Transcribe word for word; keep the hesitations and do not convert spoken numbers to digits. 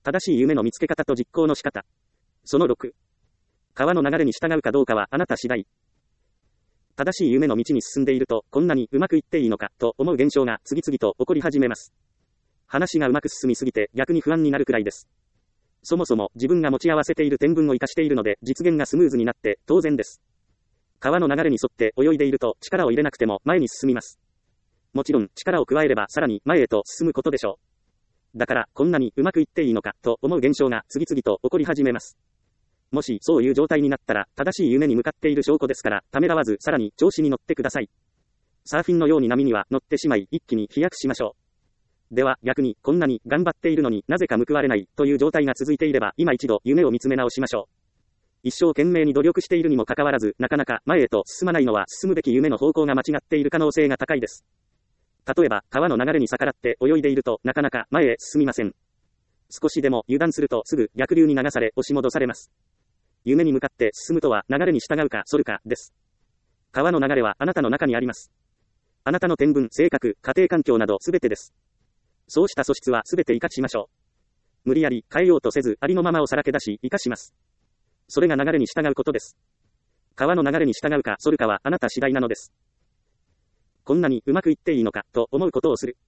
正しい夢の見つけ方と実行の仕方。そのろく。川の流れに従うかどうかはあなた次第。正しい夢の道に進んでいると、こんなにうまくいっていいのか、と思う現象が次々と起こり始めます。話がうまく進みすぎて逆に不安になるくらいです。そもそも自分が持ち合わせている天分を活かしているので実現がスムーズになって当然です。川の流れに沿って泳いでいると力を入れなくても前に進みます。もちろん力を加えればさらに前へと進むことでしょう。だからこんなにうまくいっていいのかと思う現象が次々と起こり始めます。もしそういう状態になったら正しい夢に向かっている証拠ですから、ためらわずさらに調子に乗ってください。サーフィンのように波には乗ってしまい一気に飛躍しましょう。では逆にこんなに頑張っているのになぜか報われないという状態が続いていれば今一度夢を見つめ直しましょう。一生懸命に努力しているにもかかわらずなかなか前へと進まないのは進むべき夢の方向が間違っている可能性が高いです。例えば川の流れに逆らって泳いでいるとなかなか前へ進みません。少しでも油断するとすぐ逆流に流され押し戻されます。夢に向かって進むとは流れに従うか反るかです。川の流れはあなたの中にあります。あなたの天分、性格、家庭環境などすべてです。そうした素質はすべて活かしましょう。無理やり変えようとせずありのままをさらけ出し活かします。それが流れに従うことです。川の流れに従うか反るかはあなた次第なのです。こんなにうまくいっていいのかと思うことをする。